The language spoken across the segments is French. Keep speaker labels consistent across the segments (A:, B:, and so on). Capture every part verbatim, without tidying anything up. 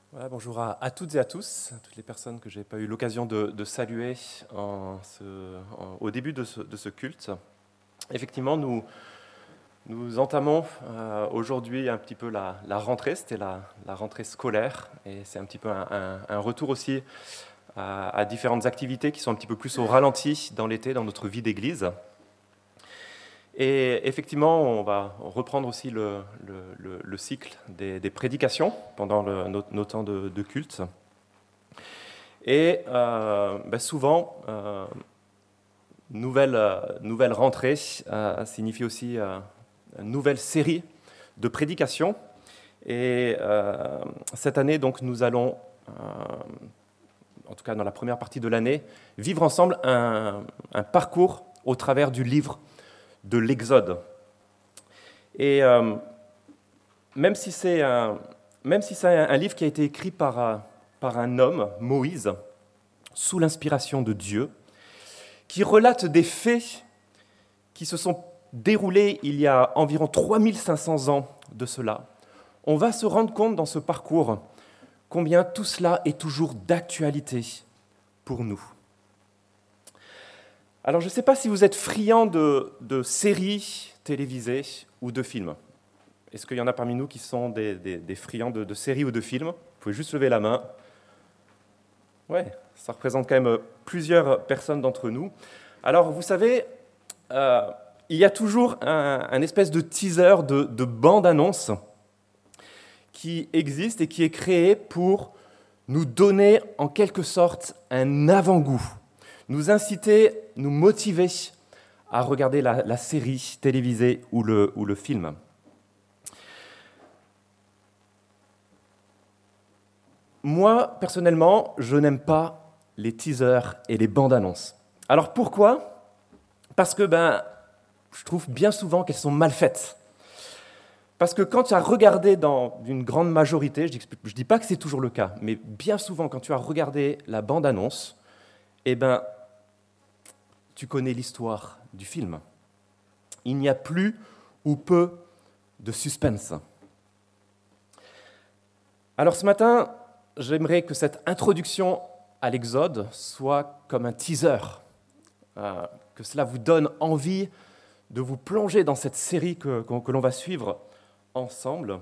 A: Voilà, bonjour à, à toutes et à tous, à toutes les personnes que je n'ai pas eu l'occasion de, de saluer en ce, en- au début de ce, de ce culte. Effectivement, nous, nous entamons euh, aujourd'hui un petit peu la, la rentrée, c'était la, la rentrée scolaire, et c'est un petit peu un, un- un retour aussi à, à différentes activités qui sont un petit peu plus au ralenti dans l'été, dans notre vie d'église. Et effectivement, on va reprendre aussi le, le- le- le cycle des, des prédications pendant le- nos, nos temps de, de culte. Et euh, ben souvent, euh, nouvelle, euh, nouvelle rentrée euh, signifie aussi euh, une nouvelle série de prédications. Et euh, cette année, donc, nous allons, euh, en tout cas dans la première partie de l'année, vivre ensemble un, un parcours au travers du livre de l'Exode. Et euh, même si c'est un, même si c'est un, un livre qui a été écrit par, euh, par un homme, Moïse, sous l'inspiration de Dieu, qui relate des faits qui se sont déroulés il y a environ trois mille cinq cents ans de cela, on va se rendre compte dans ce parcours combien tout cela est toujours d'actualité pour nous. Alors je ne sais pas si vous êtes friand de, de séries télévisées ou de films. Est-ce qu'il y en a parmi nous qui sont des, des, des friands de, de séries ou de films? Vous pouvez juste lever la main. Ouais, ça représente quand même plusieurs personnes d'entre nous. Alors vous savez, euh, il y a toujours un, un espèce de teaser, de, de bande-annonce qui existe et qui est créé pour nous donner en quelque sorte un avant-goût, nous inciter, nous motiver à regarder la, la série télévisée ou le, ou le film. Moi, personnellement, je n'aime pas les teasers et les bandes-annonces. Alors pourquoi? Parce que ben, je trouve bien souvent qu'elles sont mal faites. Parce que quand tu as regardé dans une grande majorité, je ne dis pas que c'est toujours le cas, mais bien souvent quand tu as regardé la bande-annonce, eh ben, tu connais l'histoire du film. Il n'y a plus ou peu de suspense. Alors ce matin, j'aimerais que cette introduction à l'Exode soit comme un teaser, euh, que cela vous donne envie de vous plonger dans cette série que, que, que l'on va suivre ensemble.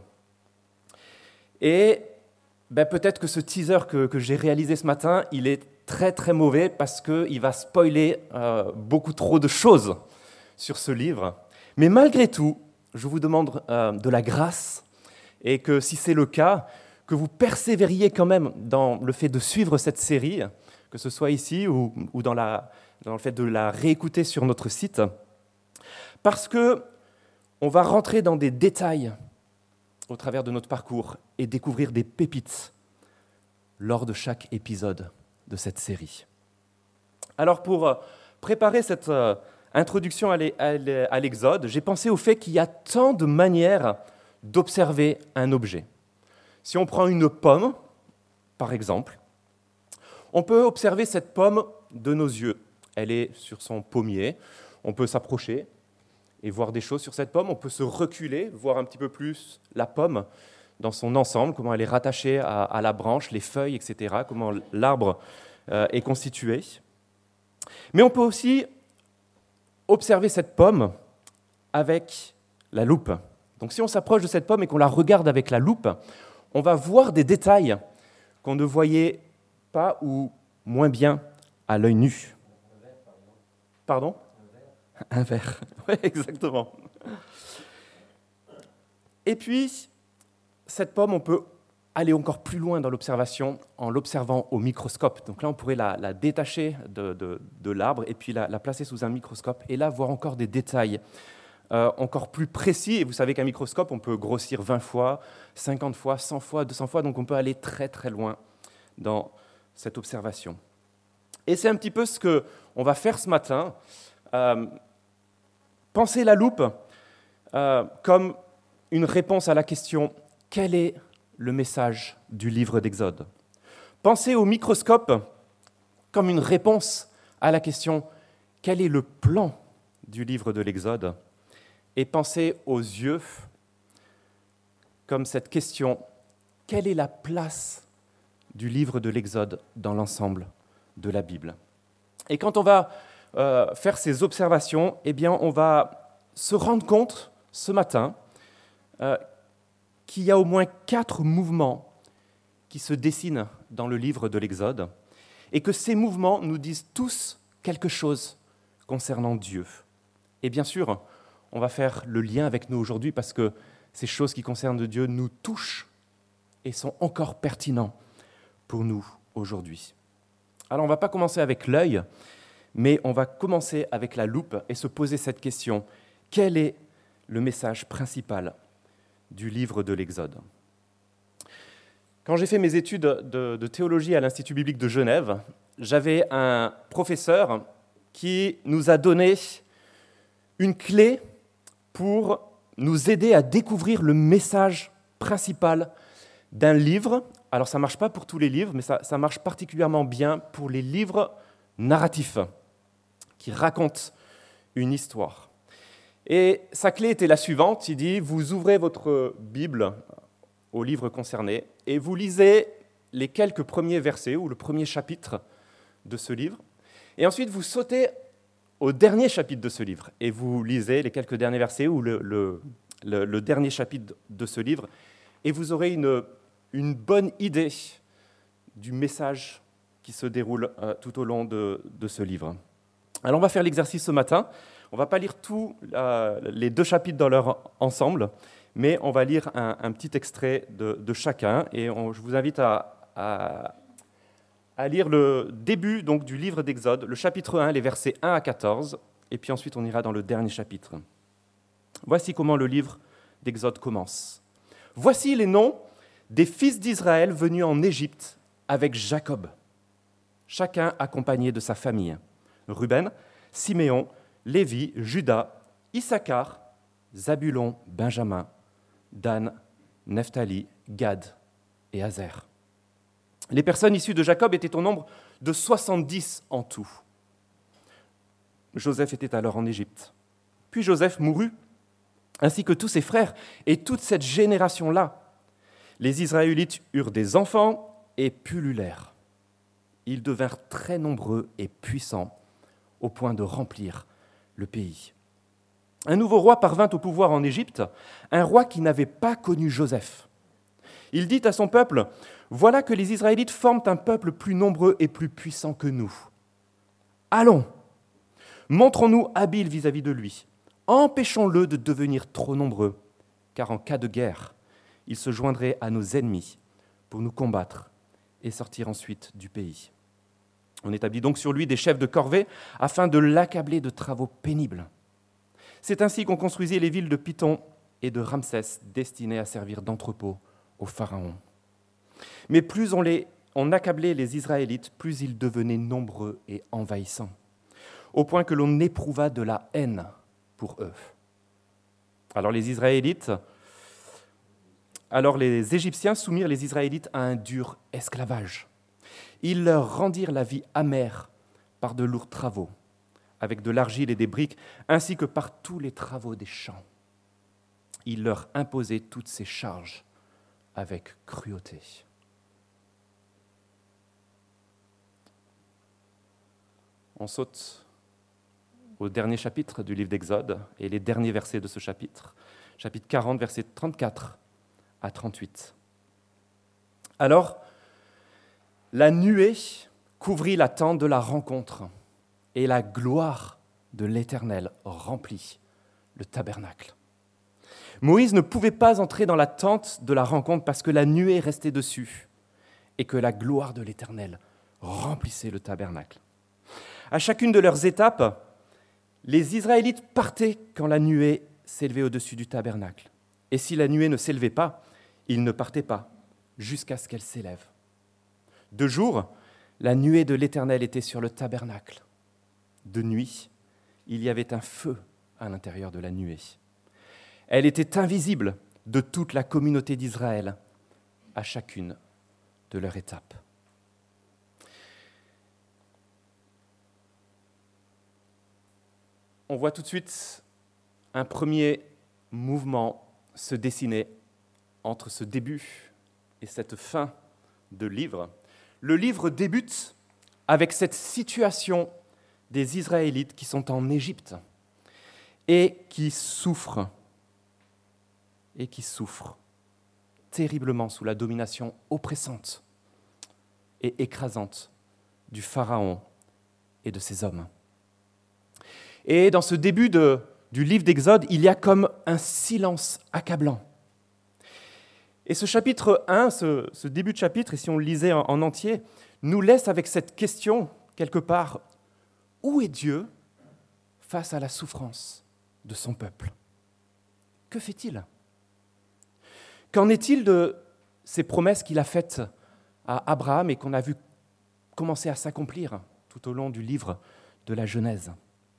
A: Et ben, peut-être que ce teaser que, que j'ai réalisé ce matin, il est très très mauvais parce qu'il va spoiler euh, beaucoup trop de choses sur ce livre. Mais malgré tout, je vous demande euh, de la grâce et que si c'est le cas, que vous persévériez quand même dans le fait de suivre cette série, que ce soit ici ou, ou dans, la, dans le fait de la réécouter sur notre site, parce que on va rentrer dans des détails au travers de notre parcours et découvrir des pépites lors de chaque épisode de cette série. Alors pour préparer cette introduction à l'Exode, j'ai pensé au fait qu'il y a tant de manières d'observer un objet. Si on prend une pomme, par exemple, on peut observer cette pomme de nos yeux. Elle est sur son pommier, on peut s'approcher et voir des choses sur cette pomme, on peut se reculer, voir un petit peu plus la pomme dans son ensemble, comment elle est rattachée à, à la branche, les feuilles, et cetera, comment l'arbre euh, est constitué. Mais on peut aussi observer cette pomme avec la loupe. Donc si on s'approche de cette pomme et qu'on la regarde avec la loupe, on va voir des détails qu'on ne voyait pas ou moins bien à l'œil nu. Pardon ? Un verre. Oui, exactement. Et puis, cette pomme, on peut aller encore plus loin dans l'observation en l'observant au microscope. Donc là, on pourrait la, la détacher de, de, de l'arbre et puis la, la placer sous un microscope et là, voir encore des détails euh, encore plus précis. Et vous savez qu'un microscope, on peut grossir vingt fois, cinquante fois, cent fois, deux cents fois, donc on peut aller très très loin dans cette observation. Et c'est un petit peu ce qu'on va faire ce matin. Euh, pensez la loupe euh, comme une réponse à la question « Quel est le message du livre d'Exode ?» Pensez au microscope comme une réponse à la question « Quel est le plan du livre de l'Exode ?» Et pensez aux yeux comme cette question « Quelle est la place du livre de l'Exode dans l'ensemble de la Bible. Et quand on va euh, faire ces observations, eh bien, on va se rendre compte ce matin euh, qu'il y a au moins quatre mouvements qui se dessinent dans le livre de l'Exode et que ces mouvements nous disent tous quelque chose concernant Dieu. Et bien sûr, on va faire le lien avec nous aujourd'hui parce que ces choses qui concernent Dieu nous touchent et sont encore pertinents pour nous aujourd'hui. Alors, on ne va pas commencer avec l'œil, mais on va commencer avec la loupe et se poser cette question. Quel est le message principal du livre de l'Exode ? Quand j'ai fait mes études de, de théologie à l'Institut biblique de Genève, j'avais un professeur qui nous a donné une clé pour nous aider à découvrir le message principal d'un livre. Alors ça ne marche pas pour tous les livres, mais ça, ça marche particulièrement bien pour les livres narratifs qui racontent une histoire. Et sa clé était la suivante, il dit, vous ouvrez votre Bible au livre concerné et vous lisez les quelques premiers versets ou le premier chapitre de ce livre, et ensuite vous sautez au dernier chapitre de ce livre et vous lisez les quelques derniers versets ou le, le, le, le dernier chapitre de ce livre, et vous aurez une, une bonne idée du message qui se déroule euh, tout au long de, de ce livre. Alors on va faire l'exercice ce matin. On ne va pas lire tous euh, les deux chapitres dans leur ensemble, mais on va lire un, un petit extrait de, de chacun. Et on, je vous invite à, à, à lire le début donc, du livre d'Exode, le chapitre un, les versets un à quatorze, et puis ensuite on ira dans le dernier chapitre. Voici comment le livre d'Exode commence. « Voici les noms des fils d'Israël venus en Égypte avec Jacob, chacun accompagné de sa famille. Ruben, Siméon, Lévi, Juda, Issachar, Zabulon, Benjamin, Dan, Nephtali, Gad et Azer. Les personnes issues de Jacob étaient au nombre de soixante-dix en tout. Joseph était alors en Égypte. Puis Joseph mourut, ainsi que tous ses frères et toute cette génération-là. Les Israélites eurent des enfants et pullulèrent. Ils devinrent très nombreux et puissants, au point de remplir le pays. Un nouveau roi parvint au pouvoir en Égypte, un roi qui n'avait pas connu Joseph. Il dit à son peuple, « Voilà que les Israélites forment un peuple plus nombreux et plus puissant que nous. Allons, montrons-nous habiles vis-à-vis de lui. Empêchons-le de devenir trop nombreux, car en cas de guerre, il se joindrait à nos ennemis pour nous combattre et sortir ensuite du pays. » On établit donc sur lui des chefs de corvée afin de l'accabler de travaux pénibles. C'est ainsi qu'on construisit les villes de Python et de Ramsès, destinées à servir d'entrepôt au pharaon. Mais plus on, les, on accablait les Israélites, plus ils devenaient nombreux et envahissants, au point que l'on éprouva de la haine pour eux. Alors les Israélites, alors les Égyptiens soumirent les Israélites à un dur esclavage. Ils leur rendirent la vie amère par de lourds travaux, avec de l'argile et des briques, ainsi que par tous les travaux des champs. Ils leur imposaient toutes ces charges avec cruauté. On saute au dernier chapitre du livre d'Exode et les derniers versets de ce chapitre, chapitre quarante, versets trente-quatre à trente-huit. Alors, la nuée couvrit la tente de la rencontre et la gloire de l'Éternel remplit le tabernacle. Moïse ne pouvait pas entrer dans la tente de la rencontre parce que la nuée restait dessus et que la gloire de l'Éternel remplissait le tabernacle. À chacune de leurs étapes, les Israélites partaient quand la nuée s'élevait au-dessus du tabernacle. Et si la nuée ne s'élevait pas, ils ne partaient pas jusqu'à ce qu'elle s'élève. De jour, la nuée de l'Éternel était sur le tabernacle. De nuit, il y avait un feu à l'intérieur de la nuée. Elle était invisible de toute la communauté d'Israël à chacune de leurs étapes. On voit tout de suite un premier mouvement se dessiner entre ce début et cette fin de livre. le livre débute avec cette situation des Israélites qui sont en Égypte et qui souffrent, et qui souffrent terriblement sous la domination oppressante et écrasante du Pharaon et de ses hommes. Et dans ce début de, du livre d'Exode, il y a comme un silence accablant. Et ce chapitre un, ce, ce début de chapitre, et si on le lisait en, en entier, nous laisse avec cette question, quelque part, où est Dieu face à la souffrance de son peuple? Que fait-il? Qu'en est-il de ces promesses qu'il a faites à Abraham et qu'on a vu commencer à s'accomplir tout au long du livre de la Genèse?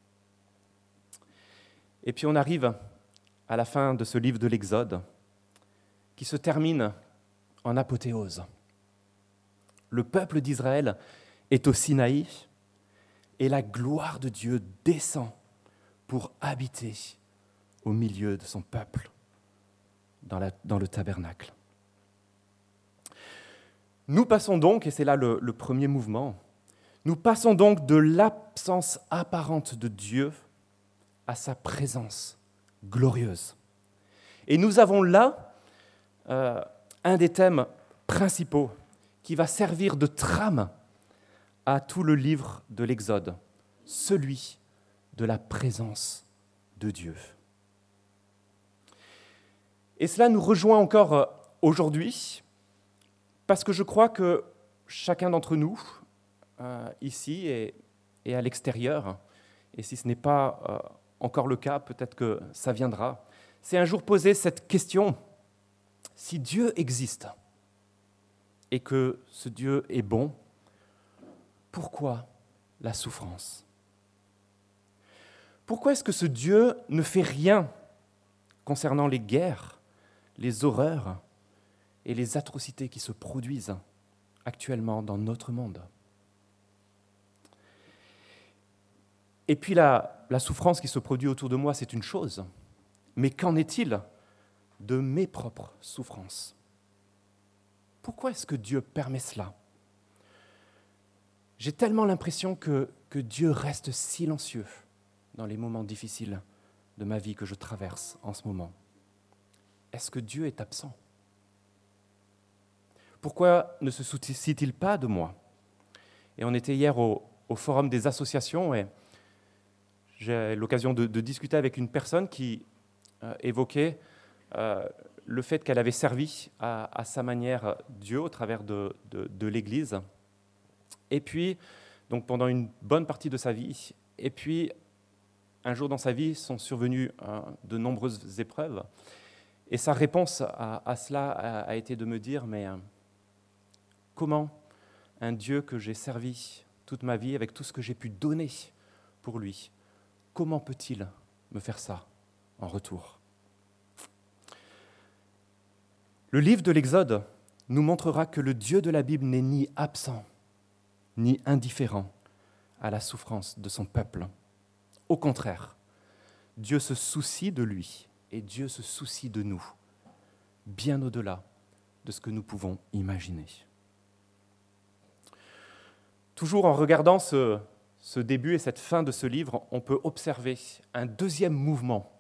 A: Et puis on arrive à la fin de ce livre de l'Exode, qui se termine en apothéose. Le peuple d'Israël est au Sinaï et la gloire de Dieu descend pour habiter au milieu de son peuple, dans, la, dans le tabernacle. Nous passons donc, et c'est là le, le premier mouvement, nous passons donc de l'absence apparente de Dieu à sa présence glorieuse. Et nous avons là euh, un des thèmes principaux qui va servir de trame à tout le livre de l'Exode, celui de la présence de Dieu. Et cela nous rejoint encore aujourd'hui, parce que je crois que chacun d'entre nous, euh, ici et, et à l'extérieur, et si ce n'est pas euh, encore le cas, peut-être que ça viendra, c'est un jour poser cette question: si Dieu existe et que ce Dieu est bon, pourquoi la souffrance? Pourquoi est-ce que ce Dieu ne fait rien concernant les guerres, les horreurs et les atrocités qui se produisent actuellement dans notre monde? Et puis la, la souffrance qui se produit autour de moi, c'est une chose, mais qu'en est-il de mes propres souffrances? Pourquoi est-ce que Dieu permet cela? J'ai tellement l'impression que, que Dieu reste silencieux dans les moments difficiles de ma vie que je traverse en ce moment. Est-ce que Dieu est absent? Pourquoi ne se soucie-t-il pas de moi? Et on était hier au, au forum des associations et j'ai l'occasion de, de discuter avec une personne qui euh, évoquait euh, le fait qu'elle avait servi à, à sa manière Dieu au travers de, de, de l'Église. Et puis, donc pendant une bonne partie de sa vie, et puis un jour dans sa vie sont survenues euh, de nombreuses épreuves. Et sa réponse à, à cela a, a été de me dire, mais euh, comment un Dieu que j'ai servi toute ma vie, avec tout ce que j'ai pu donner pour lui, comment peut-il me faire ça en retour? Le livre de l'Exode nous montrera que le Dieu de la Bible n'est ni absent, ni indifférent à la souffrance de son peuple. Au contraire, Dieu se soucie de lui et Dieu se soucie de nous, bien au-delà de ce que nous pouvons imaginer. Toujours en regardant ce, ce début et cette fin de ce livre, on peut observer un deuxième mouvement.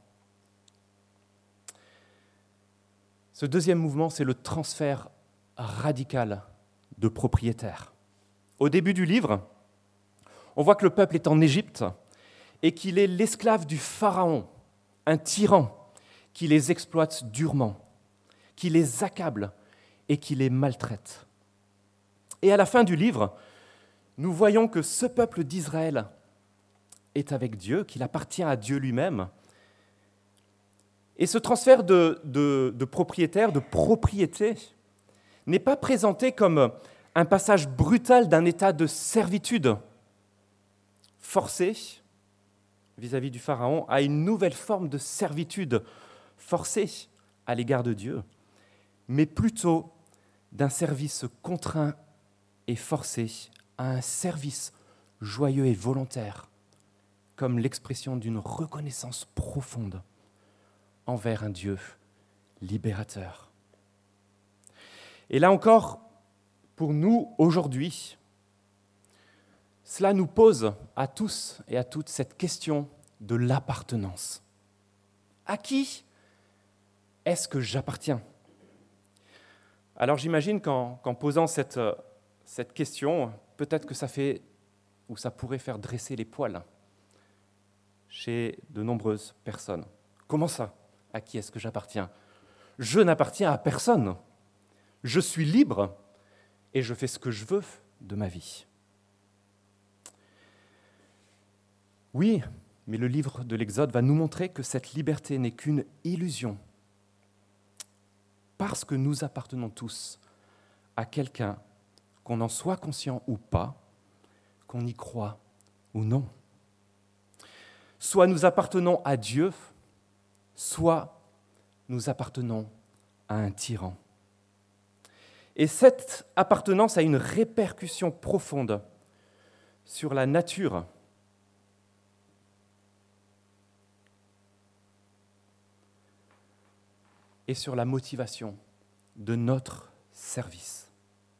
A: Ce deuxième mouvement, c'est le transfert radical de propriétaires. Au début du livre, on voit que le peuple est en Égypte et qu'il est l'esclave du Pharaon, un tyran qui les exploite durement, qui les accable et qui les maltraite. Et à la fin du livre, nous voyons que ce peuple d'Israël est avec Dieu, qu'il appartient à Dieu lui-même. Et ce transfert de, de, de propriétaire, de propriété, n'est pas présenté comme un passage brutal d'un état de servitude forcée vis-à-vis du Pharaon à une nouvelle forme de servitude forcée à l'égard de Dieu, mais plutôt d'un service contraint et forcé à un service joyeux et volontaire, comme l'expression d'une reconnaissance profonde envers un Dieu libérateur. Et là encore, pour nous aujourd'hui. Cela nous pose à tous et à toutes cette question de l'appartenance. À qui est-ce que j'appartiens ? Alors j'imagine qu'en, qu'en posant cette, cette question, peut-être que ça fait ou ça pourrait faire dresser les poils chez de nombreuses personnes. Comment ça ? À qui est-ce que j'appartiens ? Je n'appartiens à personne. Je suis libre et je fais ce que je veux de ma vie. Oui, mais le livre de l'Exode va nous montrer que cette liberté n'est qu'une illusion, parce que nous appartenons tous à quelqu'un, qu'on en soit conscient ou pas, qu'on y croit ou non. Soit nous appartenons à Dieu, soit nous appartenons à un tyran. Et cette appartenance a une répercussion profonde sur la nature et sur la motivation de notre service.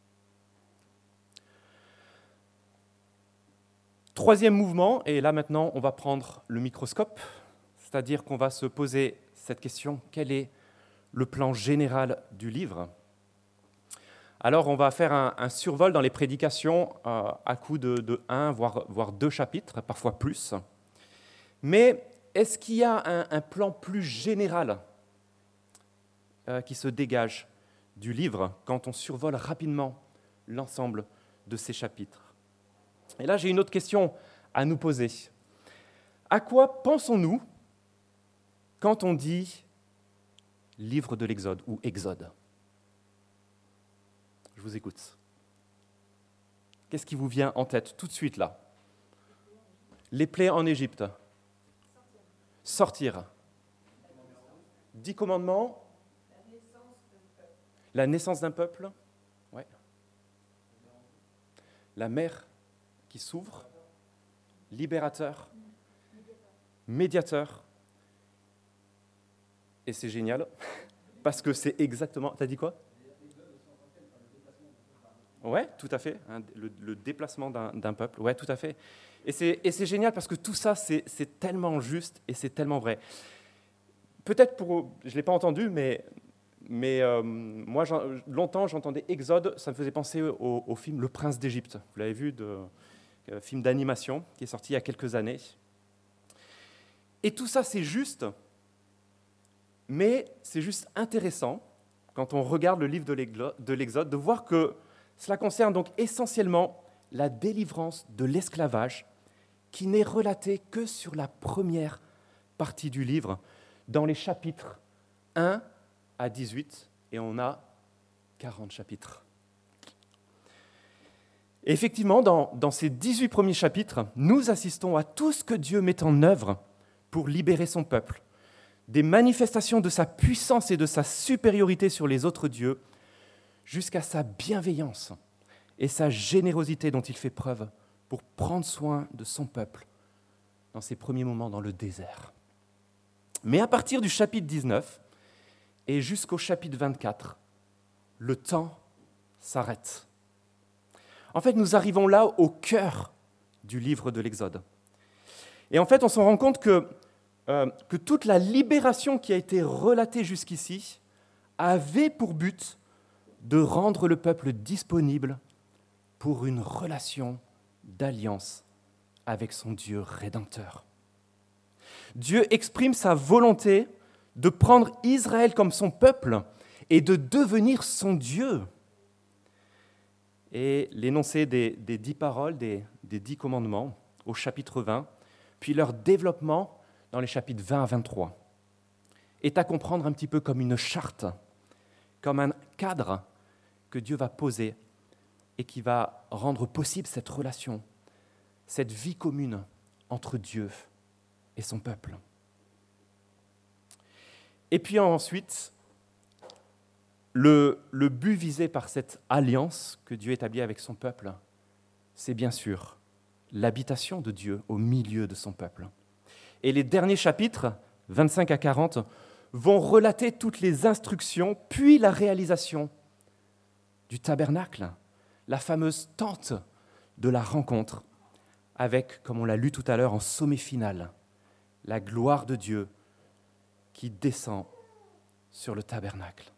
A: Troisième mouvement, et là maintenant on va prendre le microscope, c'est-à-dire qu'on va se poser cette question, quel est le plan général du livre ? Alors on va faire un, un survol dans les prédications euh, à coup de, de un, voire, voire deux chapitres, parfois plus. Mais est-ce qu'il y a un, un plan plus général euh, qui se dégage du livre quand on survole rapidement l'ensemble de ces chapitres ? Et là, j'ai une autre question à nous poser. À quoi pensons-nous quand on dit livre de l'Exode ou Exode ? Je vous écoute. Qu'est-ce qui vous vient en tête tout de suite là ? Les plaies en Égypte. Sortir. Dix commandements. La naissance d'un peuple. Ouais. La mer qui s'ouvre. Libérateur. Médiateur. Et c'est génial, parce que c'est exactement... T'as dit quoi ? Oui, tout à fait, hein, le, le déplacement d'un, d'un peuple, oui, tout à fait. Et c'est, et c'est génial parce que tout ça, c'est, c'est tellement juste et c'est tellement vrai. Peut-être pour... Je ne l'ai pas entendu, mais, mais euh, moi, j'en, longtemps, j'entendais Exode, ça me faisait penser au, au film Le Prince d'Égypte. Vous l'avez vu, de, euh, film d'animation qui est sorti il y a quelques années. Et tout ça, c'est juste, mais c'est juste intéressant, quand on regarde le livre de l'Exode, de voir que cela concerne donc essentiellement la délivrance de l'esclavage, qui n'est relatée que sur la première partie du livre, dans les chapitres un à dix-huit, et on a quarante chapitres. Et effectivement, dans, dans ces dix-huit premiers chapitres, nous assistons à tout ce que Dieu met en œuvre pour libérer son peuple, des manifestations de sa puissance et de sa supériorité sur les autres dieux, jusqu'à sa bienveillance et sa générosité dont il fait preuve pour prendre soin de son peuple dans ses premiers moments dans le désert. Mais à partir du chapitre dix-neuf et jusqu'au chapitre vingt-quatre, le temps s'arrête. En fait, nous arrivons là au cœur du livre de l'Exode. Et en fait, on se rend compte que, euh, que toute la libération qui a été relatée jusqu'ici avait pour but de rendre le peuple disponible pour une relation d'alliance avec son Dieu rédempteur. Dieu exprime sa volonté de prendre Israël comme son peuple et de devenir son Dieu. Et l'énoncé des, des dix paroles, des, des dix commandements au chapitre vingt, puis leur développement dans les chapitres vingt à vingt-trois, est à comprendre un petit peu comme une charte, comme un cadre que Dieu va poser et qui va rendre possible cette relation, cette vie commune entre Dieu et son peuple. Et puis ensuite, le, le but visé par cette alliance que Dieu établit avec son peuple, c'est bien sûr l'habitation de Dieu au milieu de son peuple. Et les derniers chapitres, vingt-cinq à quarante, vont relater toutes les instructions, puis la réalisation du tabernacle, la fameuse tente de la rencontre avec, comme on l'a lu tout à l'heure en sommet final, la gloire de Dieu qui descend sur le tabernacle.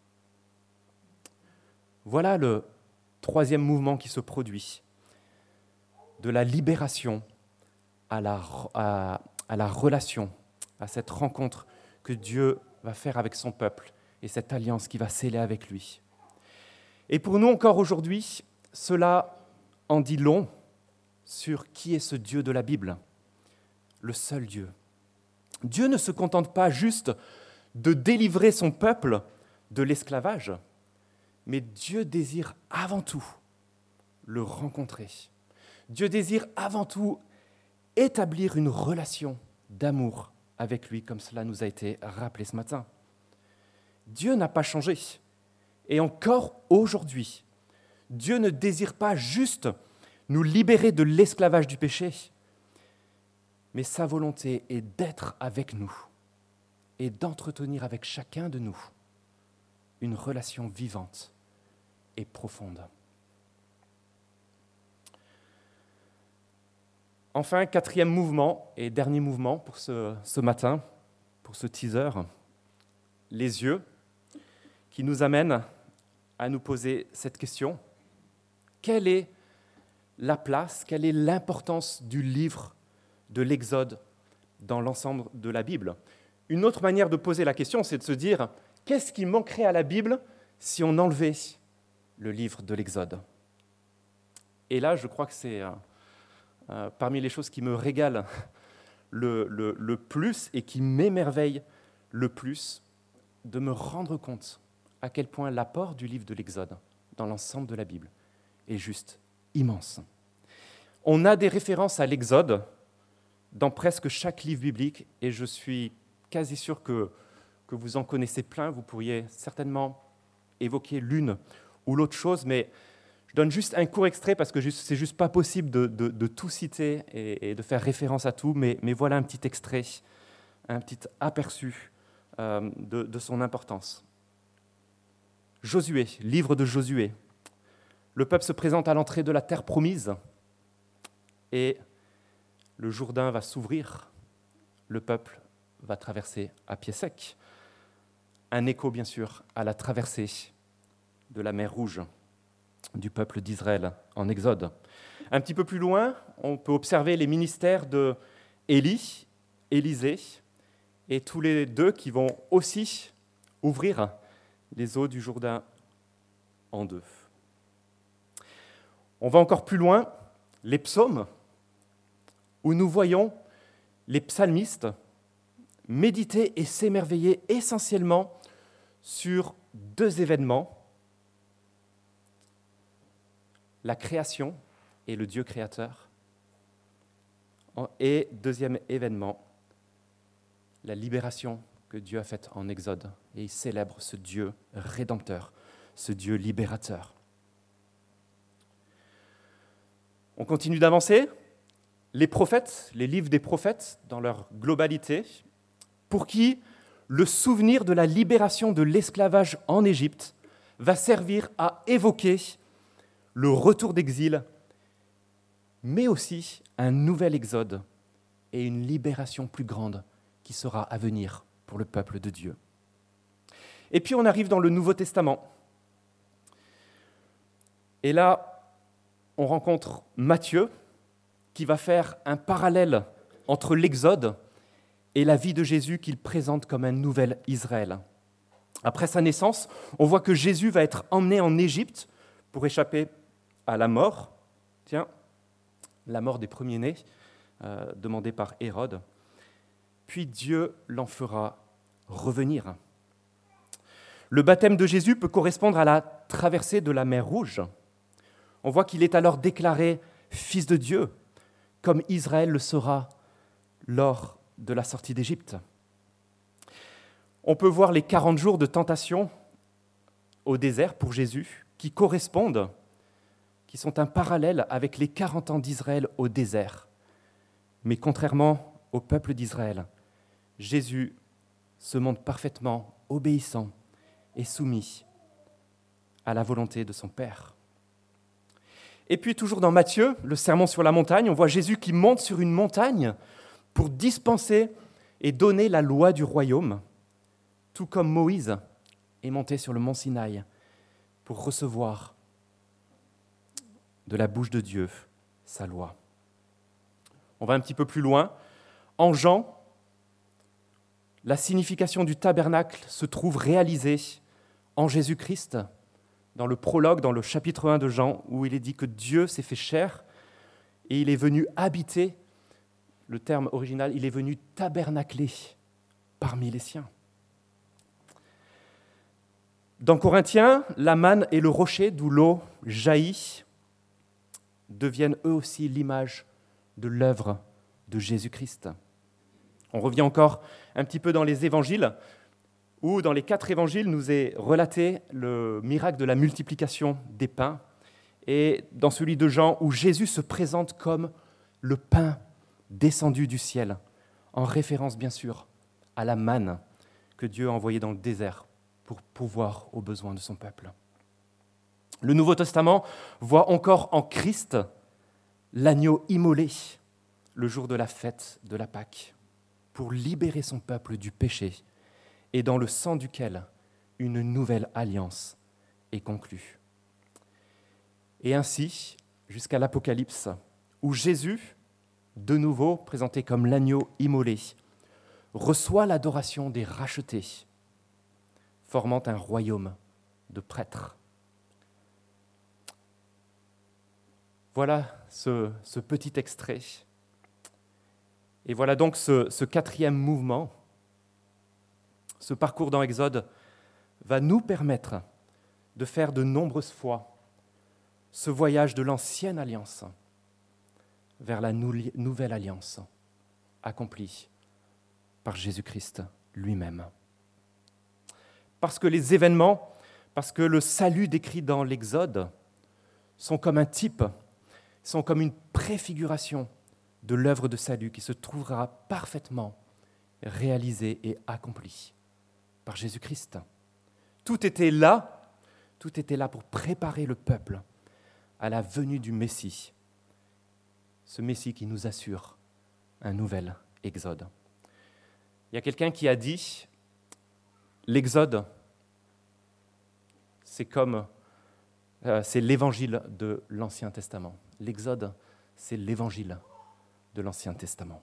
A: Voilà le troisième mouvement qui se produit, de la libération à la, à, à la relation, à cette rencontre que Dieu va faire avec son peuple et cette alliance qu'il va sceller avec lui. Et pour nous encore aujourd'hui, cela en dit long sur qui est ce Dieu de la Bible, le seul Dieu. Dieu ne se contente pas juste de délivrer son peuple de l'esclavage, mais Dieu désire avant tout le rencontrer. Dieu désire avant tout établir une relation d'amour avec lui, comme cela nous a été rappelé ce matin. Dieu n'a pas changé. Et encore aujourd'hui, Dieu ne désire pas juste nous libérer de l'esclavage du péché, mais sa volonté est d'être avec nous et d'entretenir avec chacun de nous une relation vivante et profonde. Enfin, quatrième mouvement et dernier mouvement pour ce, ce matin, pour ce teaser, les yeux, qui nous amènent à nous poser cette question. Quelle est la place, quelle est l'importance du livre de l'Exode dans l'ensemble de la Bible? Une autre manière de poser la question, c'est de se dire, qu'est-ce qui manquerait à la Bible si on enlevait le livre de l'Exode? Et là, je crois que c'est euh, euh, parmi les choses qui me régalent le, le, le plus et qui m'émerveillent le plus, de me rendre compte à quel point l'apport du livre de l'Exode dans l'ensemble de la Bible est juste immense. On a des références à l'Exode dans presque chaque livre biblique, et je suis quasi sûr que, que vous en connaissez plein. Vous pourriez certainement évoquer l'une ou l'autre chose, mais je donne juste un court extrait parce que c'est juste pas possible de, de, de tout citer et, et de faire référence à tout, mais, mais voilà un petit extrait, un petit aperçu euh, de, de son importance. Josué, livre de Josué. Le peuple se présente à l'entrée de la terre promise et le Jourdain va s'ouvrir. Le peuple va traverser à pied sec. Un écho, bien sûr, à la traversée de la mer Rouge du peuple d'Israël en Exode. Un petit peu plus loin, on peut observer les ministères de Élie, Élisée, et tous les deux qui vont aussi ouvrir les eaux du Jourdain en deux. On va encore plus loin, les psaumes, où nous voyons les psalmistes méditer et s'émerveiller essentiellement sur deux événements, la création et le Dieu créateur, et deuxième événement, la libération que Dieu a faite en Exode, et il célèbre ce Dieu rédempteur, ce Dieu libérateur. On continue d'avancer. Les prophètes, les livres des prophètes, dans leur globalité, pour qui le souvenir de la libération de l'esclavage en Égypte va servir à évoquer le retour d'exil, mais aussi un nouvel exode et une libération plus grande qui sera à venir pour le peuple de Dieu. Et puis on arrive dans le Nouveau Testament. Et là, on rencontre Matthieu, qui va faire un parallèle entre l'Exode et la vie de Jésus qu'il présente comme un nouvel Israël. Après sa naissance, on voit que Jésus va être emmené en Égypte pour échapper à la mort. Tiens, la mort des premiers-nés, euh, demandée par Hérode. Puis Dieu l'en fera revenir. Le baptême de Jésus peut correspondre à la traversée de la mer Rouge. On voit qu'il est alors déclaré fils de Dieu, comme Israël le sera lors de la sortie d'Égypte. On peut voir les quarante jours de tentation au désert pour Jésus, qui correspondent, qui sont un parallèle avec les quarante ans d'Israël au désert. Mais contrairement au peuple d'Israël, Jésus se montre parfaitement obéissant et soumis à la volonté de son Père. Et puis toujours dans Matthieu, le sermon sur la montagne, on voit Jésus qui monte sur une montagne pour dispenser et donner la loi du royaume, tout comme Moïse est monté sur le mont Sinaï pour recevoir de la bouche de Dieu sa loi. On va un petit peu plus loin. En Jean, la signification du tabernacle se trouve réalisée en Jésus-Christ, dans le prologue, dans le chapitre un de Jean, où il est dit que Dieu s'est fait chair et il est venu habiter, le terme original, il est venu tabernacler parmi les siens. Dans Corinthiens, la manne et le rocher, d'où l'eau jaillit, deviennent eux aussi l'image de l'œuvre de Jésus-Christ. On revient encore un petit peu dans les évangiles, où dans les quatre évangiles nous est relaté le miracle de la multiplication des pains, et dans celui de Jean, où Jésus se présente comme le pain descendu du ciel, en référence bien sûr à la manne que Dieu a envoyée dans le désert pour pourvoir aux besoins de son peuple. Le Nouveau Testament voit encore en Christ l'agneau immolé le jour de la fête de la Pâque pour libérer son peuple du péché et dans le sang duquel une nouvelle alliance est conclue. Et ainsi, jusqu'à l'Apocalypse, où Jésus, de nouveau présenté comme l'agneau immolé, reçoit l'adoration des rachetés, formant un royaume de prêtres. Voilà ce, ce petit extrait. Et voilà donc ce, ce quatrième mouvement. Ce parcours dans Exode va nous permettre de faire de nombreuses fois ce voyage de l'ancienne alliance vers la nou- nouvelle alliance accomplie par Jésus-Christ lui-même. Parce que les événements, parce que le salut décrit dans l'Exode sont comme un type, sont comme une préfiguration de l'œuvre de salut qui se trouvera parfaitement réalisée et accomplie par Jésus-Christ. Tout était là, tout était là pour préparer le peuple à la venue du Messie, ce Messie qui nous assure un nouvel exode. Il y a quelqu'un qui a dit, l'exode, c'est comme, euh, c'est l'évangile de l'Ancien Testament. L'exode, c'est l'évangile de l'Ancien Testament.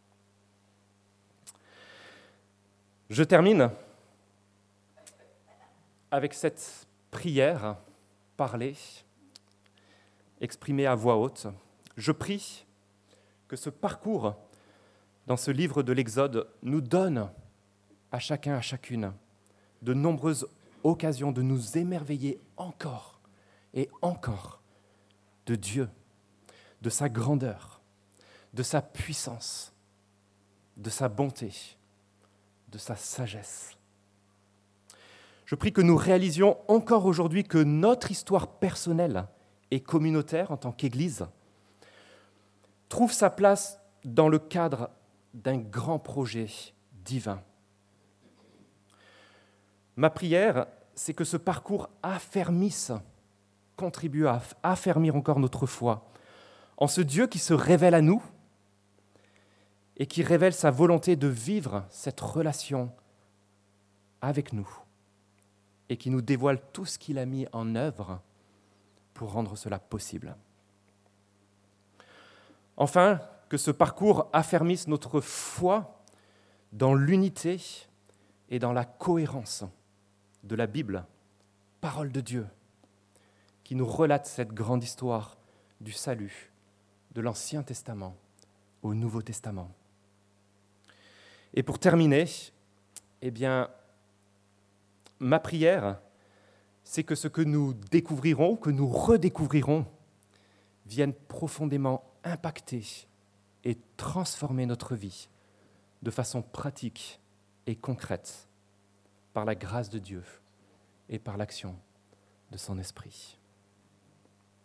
A: Je termine avec cette prière parlée, exprimée à voix haute. Je prie que ce parcours dans ce livre de l'Exode nous donne à chacun, à chacune, de nombreuses occasions de nous émerveiller encore et encore de Dieu, de sa grandeur, de sa puissance, de sa bonté, de sa sagesse. Je prie que nous réalisions encore aujourd'hui que notre histoire personnelle et communautaire en tant qu'Église trouve sa place dans le cadre d'un grand projet divin. Ma prière, c'est que ce parcours affermisse, contribue à affermir encore notre foi en ce Dieu qui se révèle à nous et qui révèle sa volonté de vivre cette relation avec nous et qui nous dévoile tout ce qu'il a mis en œuvre pour rendre cela possible. Enfin, que ce parcours affermisse notre foi dans l'unité et dans la cohérence de la Bible, parole de Dieu, qui nous relate cette grande histoire du salut de l'Ancien Testament au Nouveau Testament. Et pour terminer, eh bien, ma prière, c'est que ce que nous découvrirons, que nous redécouvrirons, vienne profondément impacter et transformer notre vie de façon pratique et concrète par la grâce de Dieu et par l'action de son Esprit.